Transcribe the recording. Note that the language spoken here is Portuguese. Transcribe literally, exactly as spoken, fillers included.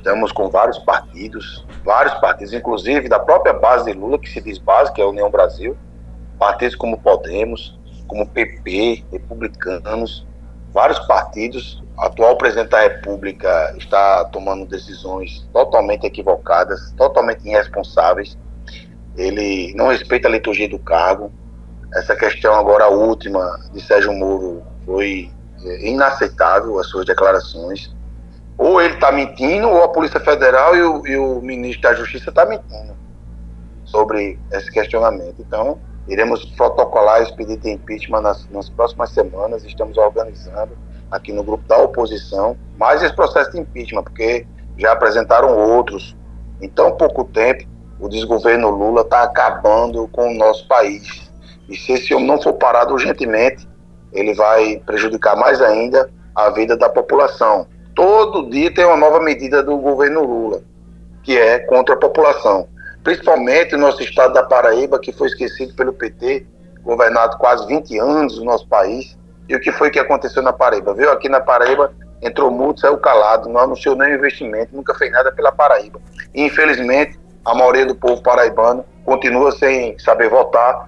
Estamos com vários partidos, vários partidos, inclusive da própria base de Lula, que se diz base, que é a União Brasil, partidos como Podemos, como P P, republicanos, vários partidos. O atual presidente da República está tomando decisões totalmente equivocadas, totalmente irresponsáveis. Ele não respeita a liturgia do cargo. Essa questão agora, a última, de Sérgio Moro, foi inaceitável, as suas declarações. Ou ele está mentindo, ou a Polícia Federal e o, e o ministro da Justiça está mentindo sobre esse questionamento. Então, iremos protocolar esse pedido de impeachment nas, nas próximas semanas. Estamos organizando aqui no grupo da oposição mais esse processo de impeachment, porque já apresentaram outros. Em tão pouco tempo, o desgoverno Lula está acabando com o nosso país. E se esse homem não for parado urgentemente, ele vai prejudicar mais ainda a vida da população. Todo dia tem uma nova medida do governo Lula, que é contra a população. Principalmente no nosso estado da Paraíba, que foi esquecido pelo P T, governado quase vinte anos no nosso país. E o que foi que aconteceu na Paraíba? Viu? Aqui na Paraíba entrou multa, saiu calado, não anunciou nenhum investimento, nunca fez nada pela Paraíba. E, infelizmente, a maioria do povo paraibano continua sem saber votar